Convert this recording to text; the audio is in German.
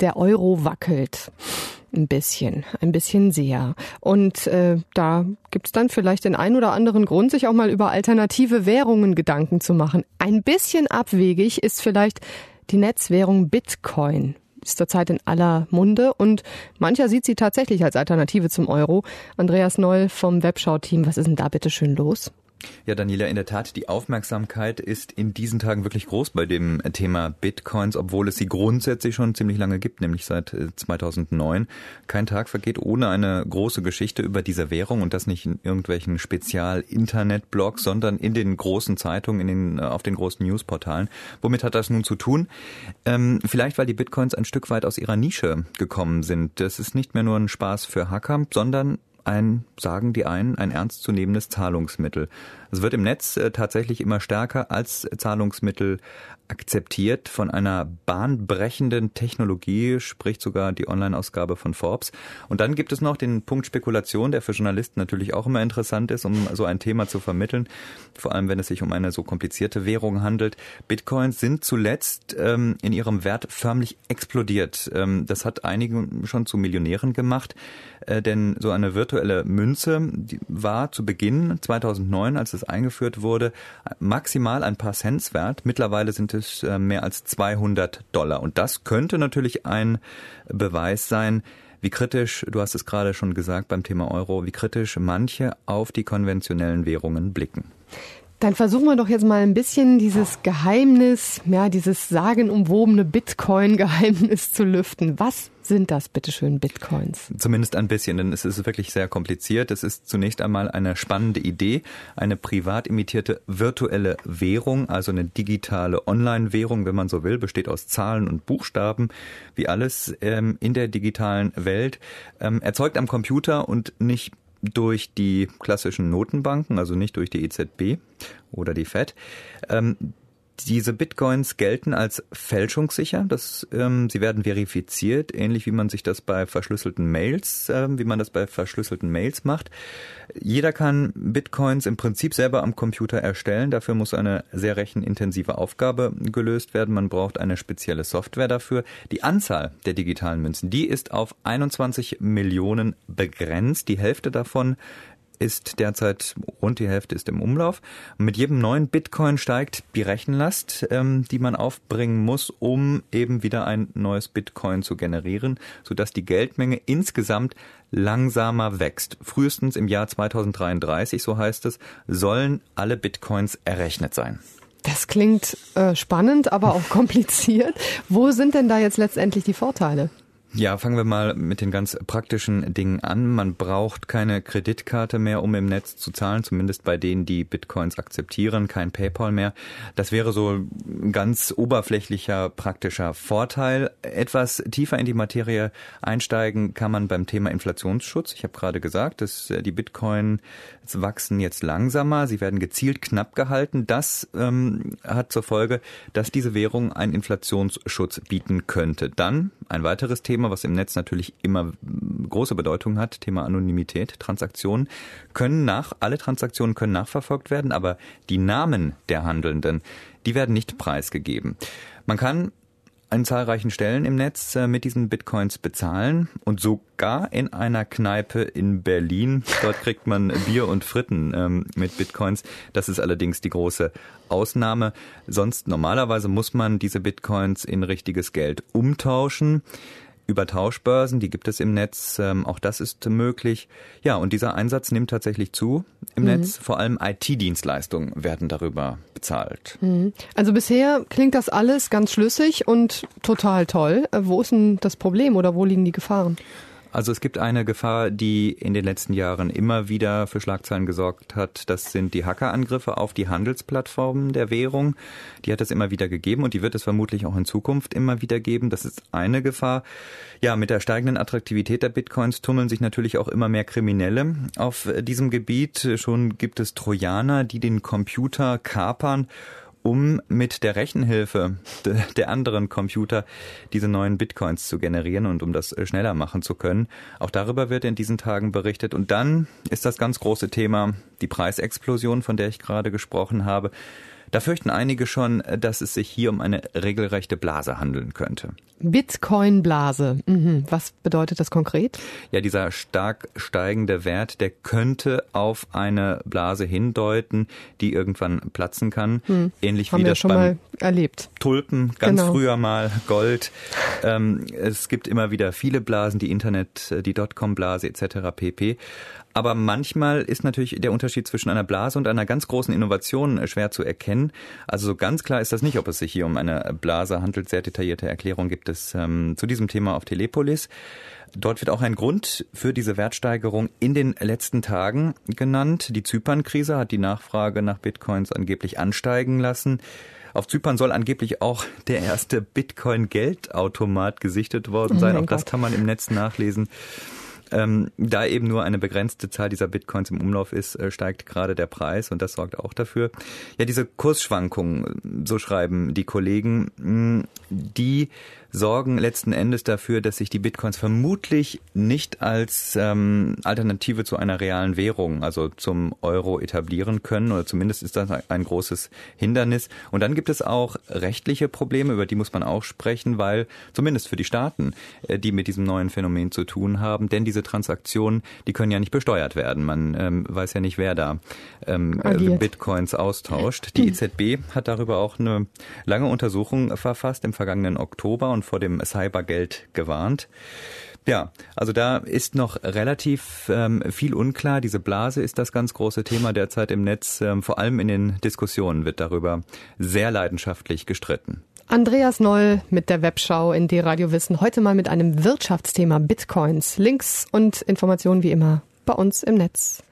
Der Euro wackelt. Ein bisschen sehr. Und da gibt's dann vielleicht den einen oder anderen Grund, sich auch mal über alternative Währungen Gedanken zu machen. Ein bisschen abwegig ist vielleicht die Netzwährung Bitcoin. Ist zurzeit in aller Munde und mancher sieht sie tatsächlich als Alternative zum Euro. Andreas Noll vom Webschau-Team, was ist denn da bitte schön los? Ja, Daniela, in der Tat, die Aufmerksamkeit ist in diesen Tagen wirklich groß bei dem Thema Bitcoins, obwohl es sie grundsätzlich schon ziemlich lange gibt, nämlich seit 2009. Kein Tag vergeht ohne eine große Geschichte über diese Währung und das nicht in irgendwelchen Spezial-Internet-Blogs, sondern in den großen Zeitungen, auf den großen Newsportalen. Womit hat das nun zu tun? Vielleicht, weil die Bitcoins ein Stück weit aus ihrer Nische gekommen sind. Das ist nicht mehr nur ein Spaß für Hacker, sondern sagen die einen, ein ernstzunehmendes Zahlungsmittel. Es wird im Netz tatsächlich immer stärker als Zahlungsmittel akzeptiert. Von einer bahnbrechenden Technologie spricht sogar die Online-Ausgabe von Forbes. Und dann gibt es noch den Punkt Spekulation, der für Journalisten natürlich auch immer interessant ist, um so ein Thema zu vermitteln. Vor allem, wenn es sich um eine so komplizierte Währung handelt. Bitcoins sind zuletzt in ihrem Wert förmlich explodiert. Das hat einige schon zu Millionären gemacht. Denn so eine virtuelle Münze die war zu Beginn 2009, als es eingeführt wurde, maximal ein paar Cents wert. Mittlerweile sind es mehr als $200. Und das könnte natürlich ein Beweis sein, wie kritisch, du hast es gerade schon gesagt beim Thema Euro, wie kritisch manche auf die konventionellen Währungen blicken. Dann versuchen wir doch jetzt mal ein bisschen dieses Geheimnis, dieses sagenumwobene Bitcoin-Geheimnis zu lüften. Was sind das, bitteschön, Bitcoins? Zumindest ein bisschen, denn es ist wirklich sehr kompliziert. Es ist zunächst einmal eine spannende Idee, eine privat imitierte virtuelle Währung, also eine digitale Online-Währung, wenn man so will, besteht aus Zahlen und Buchstaben, wie alles in der digitalen Welt, erzeugt am Computer und nicht durch die klassischen Notenbanken, also nicht durch die EZB oder die Fed. Diese Bitcoins gelten als fälschungssicher. Sie werden verifiziert, ähnlich wie man das bei verschlüsselten Mails macht. Jeder kann Bitcoins im Prinzip selber am Computer erstellen. Dafür muss eine sehr rechenintensive Aufgabe gelöst werden. Man braucht eine spezielle Software dafür. Die Anzahl der digitalen Münzen, die ist auf 21 Millionen begrenzt. Die Hälfte davon ist derzeit, rund die Hälfte ist im Umlauf. Mit jedem neuen Bitcoin steigt die Rechenlast, die man aufbringen muss, um eben wieder ein neues Bitcoin zu generieren, sodass die Geldmenge insgesamt langsamer wächst. Frühestens im Jahr 2033, so heißt es, sollen alle Bitcoins errechnet sein. Das klingt spannend, aber auch kompliziert. Wo sind denn da jetzt letztendlich die Vorteile? Ja, fangen wir mal mit den ganz praktischen Dingen an. Man braucht keine Kreditkarte mehr, um im Netz zu zahlen, zumindest bei denen, die Bitcoins akzeptieren, kein PayPal mehr. Das wäre so ein ganz oberflächlicher, praktischer Vorteil. Etwas tiefer in die Materie einsteigen kann man beim Thema Inflationsschutz. Ich habe gerade gesagt, dass die Bitcoins wachsen jetzt langsamer, sie werden gezielt knapp gehalten. Das hat zur Folge, dass diese Währung einen Inflationsschutz bieten könnte. Dann ein weiteres Thema, was im Netz natürlich immer große Bedeutung hat, Thema Anonymität. Alle Transaktionen können nachverfolgt werden, aber die Namen der Handelnden, die werden nicht preisgegeben. Man kann an zahlreichen Stellen im Netz mit diesen Bitcoins bezahlen und sogar in einer Kneipe in Berlin. Dort kriegt man Bier und Fritten mit Bitcoins. Das ist allerdings die große Ausnahme. Sonst normalerweise muss man diese Bitcoins in richtiges Geld umtauschen. Über Tauschbörsen, die gibt es im Netz, auch das ist möglich. Ja, und dieser Einsatz nimmt tatsächlich zu im Netz. Vor allem IT-Dienstleistungen werden darüber bezahlt. Also bisher klingt das alles ganz schlüssig und total toll. Wo ist denn das Problem oder wo liegen die Gefahren? Also es gibt eine Gefahr, die in den letzten Jahren immer wieder für Schlagzeilen gesorgt hat. Das sind die Hackerangriffe auf die Handelsplattformen der Währung. Die hat es immer wieder gegeben und die wird es vermutlich auch in Zukunft immer wieder geben. Das ist eine Gefahr. Ja, mit der steigenden Attraktivität der Bitcoins tummeln sich natürlich auch immer mehr Kriminelle auf diesem Gebiet. Schon gibt es Trojaner, die den Computer kapern, um mit der Rechenhilfe der anderen Computer diese neuen Bitcoins zu generieren und um das schneller machen zu können. Auch darüber wird in diesen Tagen berichtet. Und dann ist das ganz große Thema die Preisexplosion, von der ich gerade gesprochen habe. Da fürchten einige schon, dass es sich hier um eine regelrechte Blase handeln könnte. Bitcoin-Blase. Was bedeutet das konkret? Ja, dieser stark steigende Wert, der könnte auf eine Blase hindeuten, die irgendwann platzen kann. Ähnlich Haben wie wir das schon beim mal erlebt. Tulpen, ganz Genau. früher mal Gold. Es gibt immer wieder viele Blasen, die Internet, die Dotcom-Blase etc. pp. Aber manchmal ist natürlich der Unterschied zwischen einer Blase und einer ganz großen Innovation schwer zu erkennen. Also so ganz klar ist das nicht, ob es sich hier um eine Blase handelt. Sehr detaillierte Erklärung gibt es zu diesem Thema auf Telepolis. Dort wird auch ein Grund für diese Wertsteigerung in den letzten Tagen genannt. Die Zypern-Krise hat die Nachfrage nach Bitcoins angeblich ansteigen lassen. Auf Zypern soll angeblich auch der erste Bitcoin-Geldautomat gesichtet worden sein. Auch das kann man im Netz nachlesen. Da eben nur eine begrenzte Zahl dieser Bitcoins im Umlauf ist, steigt gerade der Preis und das sorgt auch dafür. Ja, diese Kursschwankungen, so schreiben die Kollegen, die sorgen letzten Endes dafür, dass sich die Bitcoins vermutlich nicht als Alternative zu einer realen Währung, also zum Euro, etablieren können, oder zumindest ist das ein großes Hindernis. Und dann gibt es auch rechtliche Probleme, über die muss man auch sprechen, weil zumindest für die Staaten, die mit diesem neuen Phänomen zu tun haben, denn diese Transaktionen, die können ja nicht besteuert werden. Man weiß ja nicht, wer da Bitcoins austauscht. Die EZB hat darüber auch eine lange Untersuchung verfasst im vergangenen Oktober und vor dem Cybergeld gewarnt. Ja, also da ist noch relativ viel unklar. Diese Blase ist das ganz große Thema derzeit im Netz. Vor allem in den Diskussionen wird darüber sehr leidenschaftlich gestritten. Andreas Noll mit der Webschau in D-Radio Wissen. Heute mal mit einem Wirtschaftsthema Bitcoins. Links und Informationen wie immer bei uns im Netz.